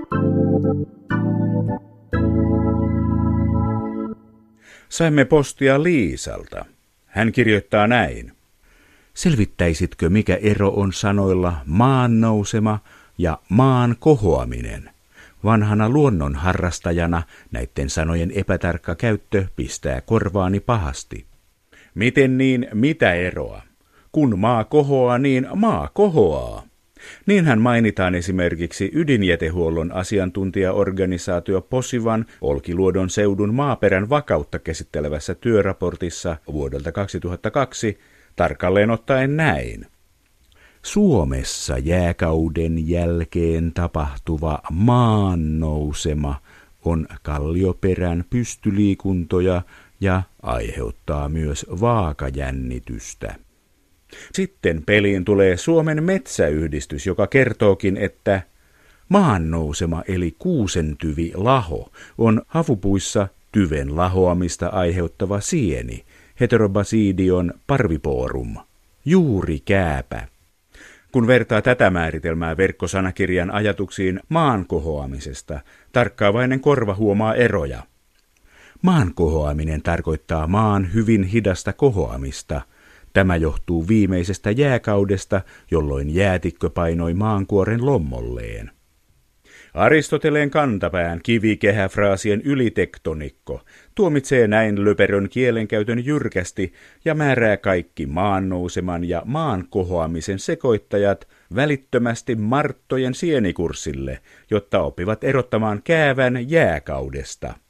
Saimme postia Liisalta. Hän kirjoittaa näin. Selvittäisitkö, mikä ero on sanoilla maan nousema ja maan kohoaminen? Vanhana luonnon harrastajana näiden sanojen epätarkka käyttö pistää korvaani pahasti. Miten niin, mitä eroa? Kun maa kohoaa, niin maa kohoaa. Niinhän mainitaan esimerkiksi ydinjätehuollon asiantuntijaorganisaatio Posivan Olkiluodon seudun maaperän vakautta käsittelevässä työraportissa vuodelta 2002 tarkalleen ottaen näin. Suomessa jääkauden jälkeen tapahtuva maannousema on kallioperän pystyliikuntoja ja aiheuttaa myös vaakajännitystä. Sitten peliin tulee Suomen metsäyhdistys, joka kertookin, että maannousema eli kuusentyvi laho on havupuissa tyven lahoamista aiheuttava sieni, Heterobasidion parviporum, juurikääpä. Kun vertaa tätä määritelmää verkkosanakirjan ajatuksiin maan kohoamisesta, tarkkaavainen korva huomaa eroja. Maan kohoaminen tarkoittaa maan hyvin hidasta kohoamista. Tämä johtuu viimeisestä jääkaudesta, jolloin jäätikkö painoi maankuoren lommolleen. Aristoteleen kantapään kivikehäfraasien ylitektonikko tuomitsee näin löperön kielenkäytön jyrkästi ja määrää kaikki maannouseman ja maan kohoamisen sekoittajat välittömästi marttojen sienikurssille, jotta oppivat erottamaan käävän jääkaudesta.